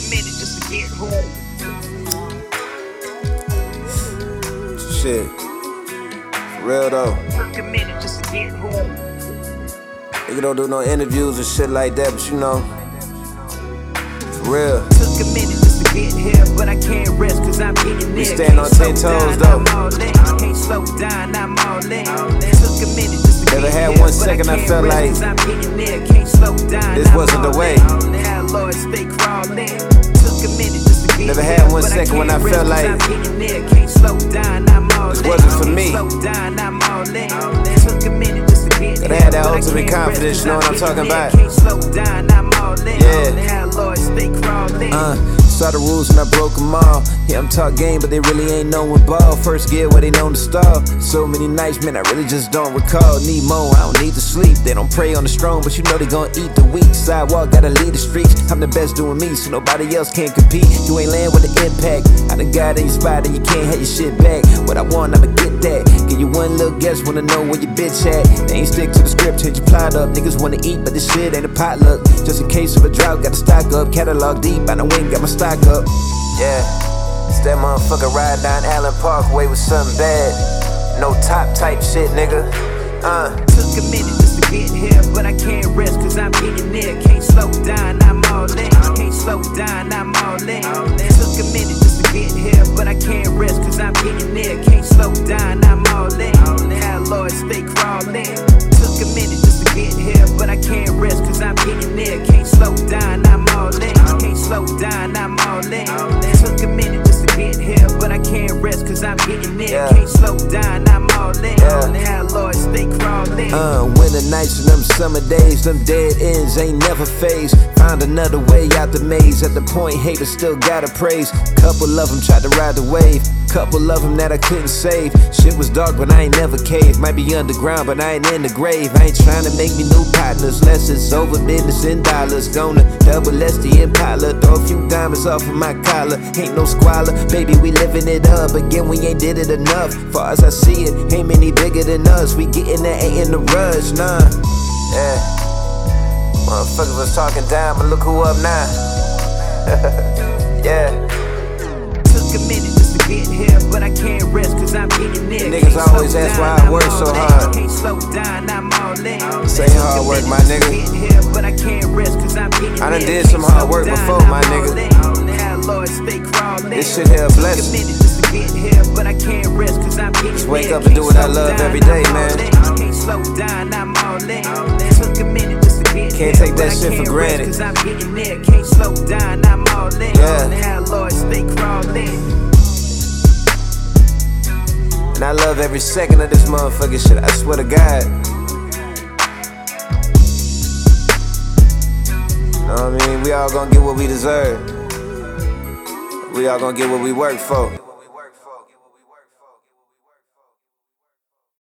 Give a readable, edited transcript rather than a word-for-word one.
a minute just to get home. Shit. For real though. Took a minute just to get home. Nigga don't do no interviews and shit like that, but you know. For real. Took a minute just to get here, but I can't rest cause I'm getting there. We stand on 10 toes though. Can't slow down, I'm all in. Took a minute just to Never get had here, one second I felt like this wasn't the way. Lord, stay crawling. Took a minute just to get Never had one second when I felt like this wasn't for me. But I had that ultimate confidence, you know what I'm talking about? Yeah. Saw the rules and I broke them all. Yeah, I'm talk game, but they really ain't knowin' ball. First gear where they known to stall. So many nights, man, I really just don't recall. Need more, I don't need to sleep. They don't prey on the strong, but you know they gon' eat the weak. Sidewalk, gotta lead the streets. I'm the best doing me, so nobody else can compete. You ain't land with the impact. I done got in your spot and you can't have your shit back. What I want, I'ma get that. Give you one little guess, wanna know where your bitch at. They ain't stick to the script, change your plot up. Niggas wanna eat, but this shit ain't a potluck. Just in case of a drought, gotta stock up. Catalog deep, I done went, got my stock up. Yeah, it's that motherfucker ride down Allen Parkway with something bad. No top type shit, nigga. Took a minute just to get here, but I can't rest cause I'm getting there. Can't slow down, I'm all in. Can't slow down, I'm all in. Took a minute just to get here, but I can't rest cause I'm getting there. Can't slow down, I'm all in. Lord, stay crawling. Took a minute just to get here, but I can't rest cause I'm getting there. Can't slow down, I'm all in. Can't slow down, I'm all in. Took a minute just to get here, but I can't rest cause I'm getting there. Can't slow down, I'm all in. Lord, stay crawling. Winter nights and them summer days, them dead ends ain't never phased. Found another way out the maze. At the point, haters still gotta praise. Couple of them tried to ride the wave. Couple of them that I couldn't save. Shit was dark, but I ain't never caved. Might be underground, but I ain't in the grave. I ain't trying to make me new partners, less it's over business in dollars. Gonna double less the Impala. Throw a few diamonds off of my collar. Ain't no squalor, baby, we living it up. Again, we ain't did it enough. Far as I see it, ain't many bigger than us. We getting that, ain't in the rush, nah. Yeah. Motherfuckers was talking down, but look who up now. Yeah. Took a minute just to get here, but I can't rest cause I'm getting there. Niggas always ask why I work so hard. Can't slow down, I'm all in. Say hard work, my nigga. But I can't rest cause I'm getting I done did some hard work before, my nigga. This shit here a blessing. Just wake up and do what I love every day, man. Can't slow down, I'm all in. Took a minute just to get Can't take that shit for granted. Cause I'm getting there. Can't slow down, I'm all in. Yeah. Lord, stay crawling. And I love every second of this motherfucking shit, I swear to God. Know what I mean? We all gonna get what we deserve. We all gonna get what we work for.